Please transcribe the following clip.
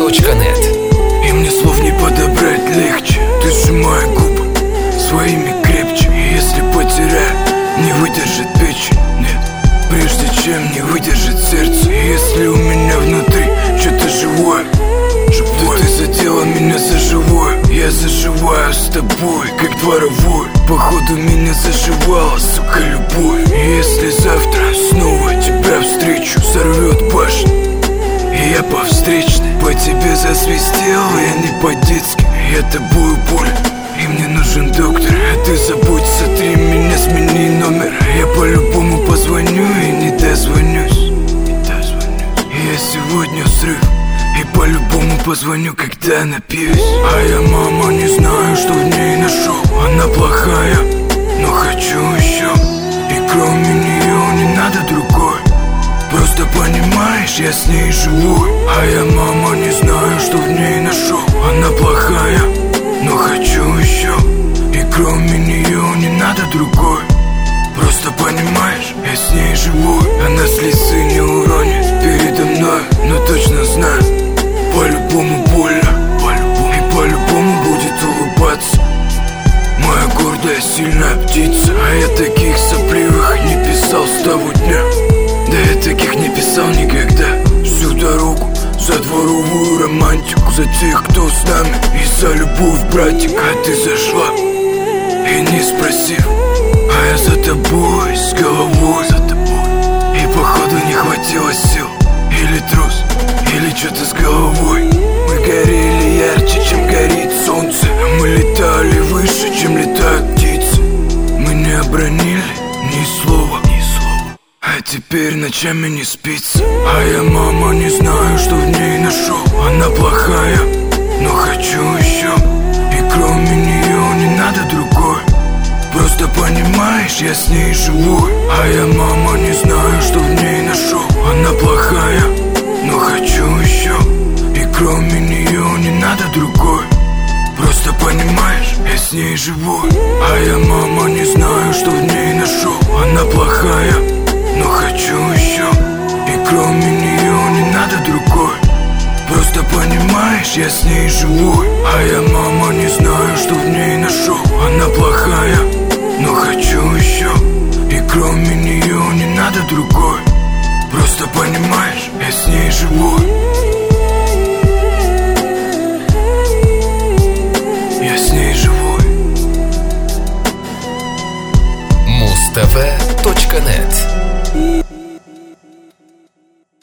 Мустафа.нет. И мне слов не подобрать легче. Ты сжимай губы своими крепче. И если потеряю, не выдержит печень. Нет, прежде чем не выдержит сердце. И если у меня внутри что-то живое, да ты задела меня за живое. Я заживаю с тобой, как дворовой. Походу меня заживала, сука, любовь. И если завтра снова тебя встречу, сорвет башню, и я по встречной по тебе засвистел, я не по-детски. Я тобою болен, и мне нужен доктор. А ты забудь, сотри меня, смени номер. Я по-любому позвоню и не дозвонюсь. И я сегодня взрыв, и по-любому позвоню, когда напьюсь. А я, мама, не знаю, что в ней нашел. Она плохая, но хочу еще. И кроме нее не надо другой. Просто понимаешь, я с ней живу. А я, мама, не знаю, что в ней нашел. Она плохая, но хочу еще. И кроме нее не надо другой. Просто понимаешь, я с ней живу. Она слезы не уронит передо мной, но точно знаю, по-любому больно, и по-любому будет улыбаться. Моя гордая, сильная птица. А я таких сопливых не писал с того дня. Да я таких не писал никогда. Всю дорогу за дворовую романтику, за тех, кто с нами, и за любовь, братик. А ты зашла и не спросив, а я за тобой, с головой, за тобой. И походу не хватило сил, или трус, или что-то с головой. Мы горели ярче, чем горит солнце. Мы летали выше, чем летают птицы. Мы не обронили ни слова, а теперь ночами не спится. А я, мама, не знаю, что в ней нашел. Она плохая, но хочу еще. И кроме нее не надо другой. Просто понимаешь, я с ней живу. А я, мама, не знаю, что в ней нашел. Она плохая, но хочу еще. И кроме нее не надо другой. Просто понимаешь, я с ней живу. А я, мама, не знаю, что в ней нашел. Она плохая, но хочу еще. И кроме нее не надо другой. Просто понимаешь, я с ней живу. А я, мама, не знаю, что в ней нашел. Она плохая, но хочу еще. И кроме нее не надо другой. Просто понимаешь, я с ней живу. Я с ней живой. Мустафа.нет.